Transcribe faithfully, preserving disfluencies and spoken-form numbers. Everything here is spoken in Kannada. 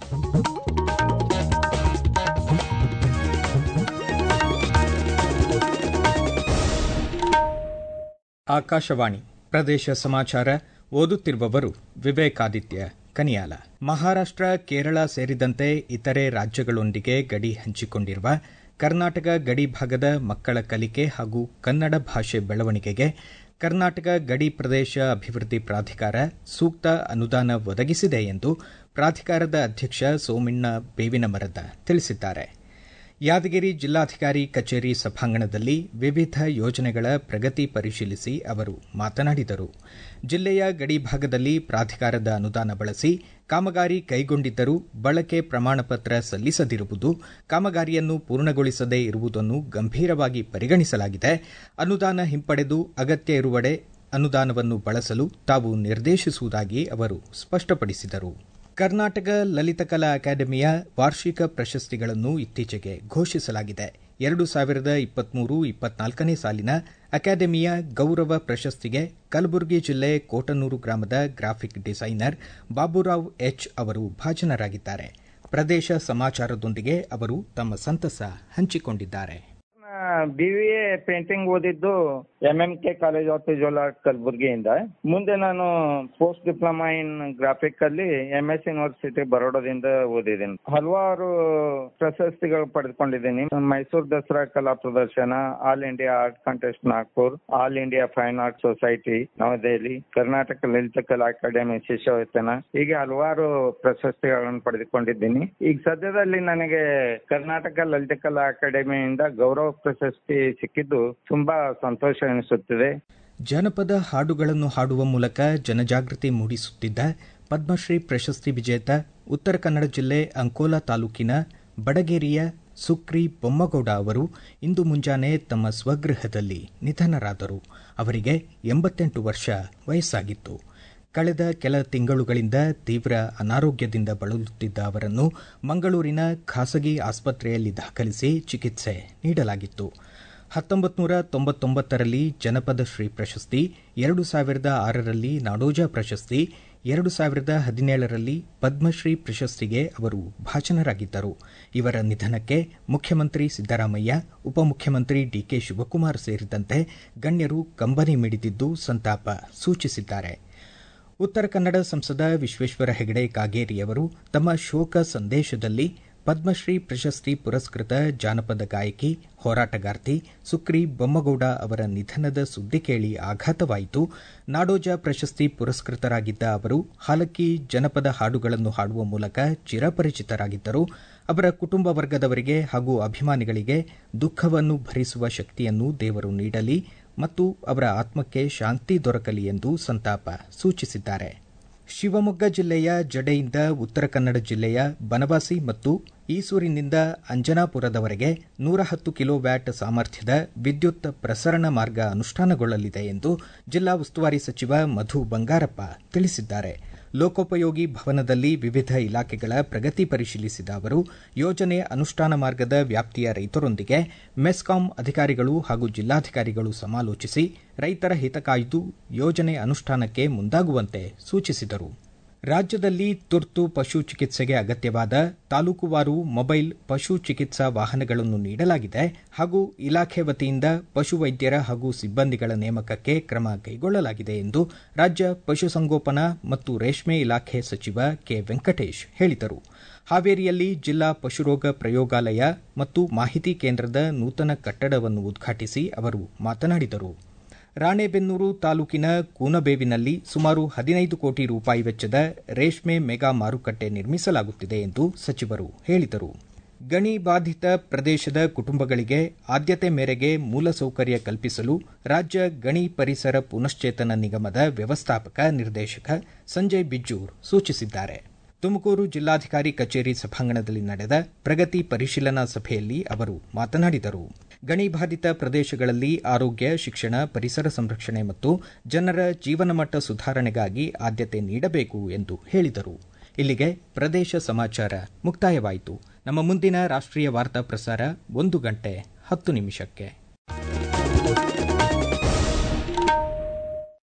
ಆಕಾಶವಾಣಿ ಪ್ರದೇಶ ಸಮಾಚಾರ ಓದುತ್ತಿರುವವರು ವಿವೇಕಾದಿತ್ಯ ಕನಿಯಾಲ. ಮಹಾರಾಷ್ಟ್ರ, ಕೇರಳ ಸೇರಿದಂತೆ ಇತರೆ ರಾಜ್ಯಗಳೊಂದಿಗೆ ಗಡಿ ಹಂಚಿಕೊಂಡಿರುವ ಕರ್ನಾಟಕ ಗಡಿ ಭಾಗದ ಮಕ್ಕಳ ಕಲಿಕೆ ಹಾಗೂ ಕನ್ನಡ ಭಾಷೆ ಬೆಳವಣಿಗೆಗೆ ಕರ್ನಾಟಕ ಗಡಿ ಪ್ರದೇಶ ಅಭಿವೃದ್ಧಿ ಪ್ರಾಧಿಕಾರ ಸೂಕ್ತ ಅನುದಾನ ಒದಗಿಸಿದೆ ಎಂದು ಪ್ರಾಧಿಕಾರದ ಅಧ್ಯಕ್ಷ ಸೋಮಣ್ಣ ಬೇವಿನಮರದ ತಿಳಿಸಿದ್ದಾರೆ. ಯಾದಗಿರಿ ಜಿಲ್ಲಾಧಿಕಾರಿ ಕಚೇರಿ ಸಭಾಂಗಣದಲ್ಲಿ ವಿವಿಧ ಯೋಜನೆಗಳ ಪ್ರಗತಿ ಪರಿಶೀಲಿಸಿ ಅವರು ಮಾತನಾಡಿದರು. ಜಿಲ್ಲೆಯ ಗಡಿ ಭಾಗದಲ್ಲಿ ಪ್ರಾಧಿಕಾರದ ಅನುದಾನ ಬಳಸಿ ಕಾಮಗಾರಿ ಕೈಗೊಂಡಿದ್ದರೂ ಬಳಕೆ ಪ್ರಮಾಣಪತ್ರ ಸಲ್ಲಿಸದಿರುವುದು, ಕಾಮಗಾರಿಯನ್ನು ಪೂರ್ಣಗೊಳಿಸದೇ ಇರುವುದನ್ನು ಗಂಭೀರವಾಗಿ ಪರಿಗಣಿಸಲಾಗಿದೆ. ಅನುದಾನ ಹಿಂಪಡೆದು ಅಗತ್ಯ ಇರುವೆಡೆ ಅನುದಾನವನ್ನು ಬಳಸಲು ತಾವು ನಿರ್ದೇಶಿಸುವುದಾಗಿ ಅವರು ಸ್ಪಷ್ಟಪಡಿಸಿದರು. ಕರ್ನಾಟಕ ಲಲಿತಕಲಾ ಅಕಾಡೆಮಿಯ ವಾರ್ಷಿಕ ಪ್ರಶಸ್ತಿಗಳನ್ನು ಇತ್ತೀಚೆಗೆ ಘೋಷಿಸಲಾಗಿದೆ. ಎರಡು ಸಾವಿರದ ಇಪ್ಪತ್ಮೂರು ಇಪ್ಪತ್ನಾಲ್ಕನೇ ಸಾಲಿನ ಅಕಾಡೆಮಿಯ ಗೌರವ ಪ್ರಶಸ್ತಿಗೆ ಕಲಬುರಗಿ ಜಿಲ್ಲೆ ಕೋಟನೂರು ಗ್ರಾಮದ ಗ್ರಾಫಿಕ್ ಡಿಸೈನರ್ ಬಾಬುರಾವ್ ಎಚ್ ಅವರು ಭಾಜನರಾಗಿದ್ದಾರೆ. ಪ್ರದೇಶ ಸಮಾಚಾರದೊಂದಿಗೆ ಅವರು ತಮ್ಮ ಸಂತಸ ಹಂಚಿಕೊಂಡಿದ್ದಾರೆ. ಬಿವಿಎ ಪೇಂಟಿಂಗ್ ಓದಿದ್ದು MM K college of visual art ಕಲಬುರಗಿಯಿಂದ. ಮುಂದೆ ನಾನು ಪೋಸ್ಟ್ ಡಿಪ್ಲೊಮಾ ಇನ್ ಗ್ರಾಫಿಕ್ ಅಲ್ಲಿ ಎಂಎಸ್ ಯೂನಿವರ್ಸಿಟಿ ಬರೋಡದಿಂದ ಓದಿದ್ದೀನಿ. ಹಲವಾರು ಪ್ರಶಸ್ತಿಗಳು ಪಡೆದುಕೊಂಡಿದ್ದೀನಿ. ಮೈಸೂರು ದಸರಾ ಕಲಾ ಪ್ರದರ್ಶನ, all India art contest Nagpur, all India fine art society New Delhi, Karnataka Lalitha Kala academy ಶಿಷ್ಯವೇತನ, ಹೀಗೆ ಹಲವಾರು ಪ್ರಶಸ್ತಿಗಳನ್ನು ಪಡೆದುಕೊಂಡಿದ್ದೀನಿ. ಈಗ ಸದ್ಯದಲ್ಲಿ ನನಗೆ ಕರ್ನಾಟಕ ಲಲಿತ ಕಲಾ ಅಕಾಡೆಮಿಯಿಂದ ಗೌರವ ಪ್ರಶಸ್ತಿ ಸಿಕ್ಕಿದ್ದು ತುಂಬಾ ಸಂತೋಷ ಅನಿಸುತ್ತಿದೆ. ಜನಪದ ಹಾಡುಗಳನ್ನು ಹಾಡುವ ಮೂಲಕ ಜನಜಾಗೃತಿ ಮೂಡಿಸುತ್ತಿದ್ದ ಪದ್ಮಶ್ರೀ ಪ್ರಶಸ್ತಿ ವಿಜೇತ ಉತ್ತರ ಕನ್ನಡ ಜಿಲ್ಲೆ ಅಂಕೋಲಾ ತಾಲೂಕಿನ ಬಡಗೇರಿಯ ಸುಕ್ರಿ ಬೊಮ್ಮಗೌಡ ಅವರು ಇಂದು ಮುಂಜಾನೆ ತಮ್ಮ ಸ್ವಗೃಹದಲ್ಲಿ ನಿಧನರಾದರು. ಅವರಿಗೆ ಎಂಬತ್ತೆಂಟು ವರ್ಷ ವಯಸ್ಸಾಗಿತ್ತು. ಕಳೆದ ಕೆಲ ತಿಂಗಳುಗಳಿಂದ ತೀವ್ರ ಅನಾರೋಗ್ಯದಿಂದ ಬಳಲುತ್ತಿದ್ದ ಅವರನ್ನು ಮಂಗಳೂರಿನ ಖಾಸಗಿ ಆಸ್ಪತ್ರೆಯಲ್ಲಿ ದಾಖಲಿಸಿ ಚಿಕಿತ್ಸೆ ನೀಡಲಾಗಿತ್ತು. ಹತ್ತೊಂಬತ್ತು ನೂರ ತೊಂಬತ್ತೊಂಬತ್ತರಲ್ಲಿ ಜನಪದ ಶ್ರೀ ಪ್ರಶಸ್ತಿ, ಎರಡು ಸಾವಿರದ ಆರರಲ್ಲಿ ನಾಡೋಜ ಪ್ರಶಸ್ತಿ, ಎರಡು ಸಾವಿರದ ಹದಿನೇಳರಲ್ಲಿ ಪದ್ಮಶ್ರೀ ಪ್ರಶಸ್ತಿಗೆ ಅವರು ಭಾಜನರಾಗಿದ್ದರು. ಇವರ ನಿಧನಕ್ಕೆ ಮುಖ್ಯಮಂತ್ರಿ ಸಿದ್ದರಾಮಯ್ಯ, ಉಪಮುಖ್ಯಮಂತ್ರಿ ಡಿಕೆ ಶಿವಕುಮಾರ್ ಸೇರಿದಂತೆ ಗಣ್ಯರು ಕಂಬನಿ ಮಿಡಿದಿದ್ದು ಸಂತಾಪ ಸೂಚಿಸಿದ್ದಾರೆ. ಉತ್ತರ ಕನ್ನಡ ಸಂಸದ ವಿಶ್ವೇಶ್ವರ ಹೆಗಡೆ ಕಾಗೇರಿಯವರು ತಮ್ಮ ಶೋಕ ಸಂದೇಶದಲ್ಲಿ ಪದ್ಮಶ್ರೀ ಪ್ರಶಸ್ತಿ ಪುರಸ್ಕೃತ ಜಾನಪದ ಗಾಯಕಿ, ಹೋರಾಟಗಾರ್ತಿ ಸುಕ್ರಿ ಬೊಮ್ಮಗೌಡ ಅವರ ನಿಧನದ ಸುದ್ದಿ ಕೇಳಿ ಆಘಾತವಾಯಿತು. ನಾಡೋಜ ಪ್ರಶಸ್ತಿ ಪುರಸ್ಕೃತರಾಗಿದ್ದ ಅವರು ಹಾಲಕ್ಕಿ ಜನಪದ ಹಾಡುಗಳನ್ನು ಹಾಡುವ ಮೂಲಕ ಚಿರಪರಿಚಿತರಾಗಿದ್ದರು. ಅವರ ಕುಟುಂಬ ವರ್ಗದವರಿಗೆ ಹಾಗೂ ಅಭಿಮಾನಿಗಳಿಗೆ ದುಃಖವನ್ನು ಭರಿಸುವ ಶಕ್ತಿಯನ್ನು ದೇವರು ನೀಡಲಿ ಮತ್ತು ಅವರ ಆತ್ಮಕ್ಕೆ ಶಾಂತಿ ದೊರಕಲಿ ಎಂದು ಸಂತಾಪ ಸೂಚಿಸಿದ್ದಾರೆ. ಶಿವಮೊಗ್ಗ ಜಿಲ್ಲೆಯ ಜಡೆಯಿಂದ ಉತ್ತರ ಕನ್ನಡ ಜಿಲ್ಲೆಯ ಬನವಾಸಿ ಮತ್ತು ಈಸೂರಿನಿಂದ ಅಂಜನಾಪುರದವರೆಗೆ ನೂರ ಹತ್ತು ಕಿಲೋ ವ್ಯಾಟ್ ಸಾಮರ್ಥ್ಯದ ವಿದ್ಯುತ್ ಪ್ರಸರಣ ಮಾರ್ಗ ಅನುಷ್ಠಾನಗೊಳ್ಳಲಿದೆ ಎಂದು ಜಿಲ್ಲಾ ಉಸ್ತುವಾರಿ ಸಚಿವ ಮಧು ಬಂಗಾರಪ್ಪ ತಿಳಿಸಿದ್ದಾರೆ. ಲೋಕೋಪಯೋಗಿ ಭವನದಲ್ಲಿ ವಿವಿಧ ಇಲಾಖೆಗಳ ಪ್ರಗತಿ ಪರಿಶೀಲಿಸಿದ ಅವರು ಯೋಜನೆ ಅನುಷ್ಠಾನ ಮಾರ್ಗದ ವ್ಯಾಪ್ತಿಯ ರೈತರೊಂದಿಗೆ ಮೆಸ್ಕಾಂ ಅಧಿಕಾರಿಗಳು ಹಾಗೂ ಜಿಲ್ಲಾಧಿಕಾರಿಗಳು ಸಮಾಲೋಚಿಸಿ ರೈತರ ಹಿತ ಕಾಯ್ದು ಯೋಜನೆ ಅನುಷ್ಠಾನಕ್ಕೆ ಮುಂದಾಗುವಂತೆ ಸೂಚಿಸಿದರು. ರಾಜ್ಯದಲ್ಲಿ ತುರ್ತು ಪಶು ಚಿಕಿತ್ಸೆಗೆ ಅಗತ್ಯವಾದ ತಾಲೂಕುವಾರು ಮೊಬೈಲ್ ಪಶು ಚಿಕಿತ್ಸಾ ವಾಹನಗಳನ್ನು ನೀಡಲಾಗಿದೆ ಹಾಗೂ ಇಲಾಖೆ ವತಿಯಿಂದ ಪಶುವೈದ್ಯರ ಹಾಗೂ ಸಿಬ್ಬಂದಿಗಳ ನೇಮಕಕ್ಕೆ ಕ್ರಮ ಕೈಗೊಳ್ಳಲಾಗಿದೆ ಎಂದು ರಾಜ್ಯ ಪಶುಸಂಗೋಪನಾ ಮತ್ತು ರೇಷ್ಮೆ ಇಲಾಖೆ ಸಚಿವ ಕೆ ವೆಂಕಟೇಶ್ ಹೇಳಿದರು. ಹಾವೇರಿಯಲ್ಲಿ ಜಿಲ್ಲಾ ಪಶುರೋಗ ಪ್ರಯೋಗಾಲಯ ಮತ್ತು ಮಾಹಿತಿ ಕೇಂದ್ರದ ನೂತನ ಕಟ್ಟಡವನ್ನು ಉದ್ಘಾಟಿಸಿ ಅವರು ಮಾತನಾಡಿದರು. ರಾಣೆಬೆನ್ನೂರು ತಾಲೂಕಿನ ಕೂನಬೇವಿನಲ್ಲಿ ಸುಮಾರು ಹದಿನೈದು ಕೋಟಿ ರೂಪಾಯಿ ವೆಚ್ಚದ ರೇಷ್ಮೆ ಮೆಗಾ ಮಾರುಕಟ್ಟೆ ನಿರ್ಮಿಸಲಾಗುತ್ತಿದೆ ಎಂದು ಸಚಿವರು ಹೇಳಿದರು. ಗಣಿ ಬಾಧಿತ ಪ್ರದೇಶದ ಕುಟುಂಬಗಳಿಗೆ ಆದ್ಯತೆ ಮೇರೆಗೆ ಮೂಲಸೌಕರ್ಯ ಕಲ್ಪಿಸಲು ರಾಜ್ಯ ಗಣಿ ಪರಿಸರ ಪುನಶ್ಚೇತನ ನಿಗಮದ ವ್ಯವಸ್ಥಾಪಕ ನಿರ್ದೇಶಕ ಸಂಜಯ್ ಬಿಜ್ಜೂರ್ ಸೂಚಿಸಿದ್ದಾರೆ. ತುಮಕೂರು ಜಿಲ್ಲಾಧಿಕಾರಿ ಕಚೇರಿ ಸಭಾಂಗಣದಲ್ಲಿ ನಡೆದ ಪ್ರಗತಿ ಪರಿಶೀಲನಾ ಸಭೆಯಲ್ಲಿ ಅವರು ಮಾತನಾಡಿದರು. ಗಣಿ ಬಾಧಿತ ಪ್ರದೇಶಗಳಲ್ಲಿ ಆರೋಗ್ಯ, ಶಿಕ್ಷಣ, ಪರಿಸರ ಸಂರಕ್ಷಣೆ ಮತ್ತು ಜನರ ಜೀವನಮಟ್ಟ ಸುಧಾರಣೆಗಾಗಿ ಆದ್ಯತೆ ನೀಡಬೇಕು ಎಂದು ಹೇಳಿದರು. ಇಲ್ಲಿಗೆ ಪ್ರದೇಶ ಸಮಾಚಾರ ಮುಕ್ತಾಯವಾಯಿತು. ನಮ್ಮ ಮುಂದಿನ ರಾಷ್ಟ್ರೀಯ ವಾರ್ತಾ ಪ್ರಸಾರ ಒಂದು ಗಂಟೆ ಹತ್ತು ನಿಮಿಷಕ್ಕೆ.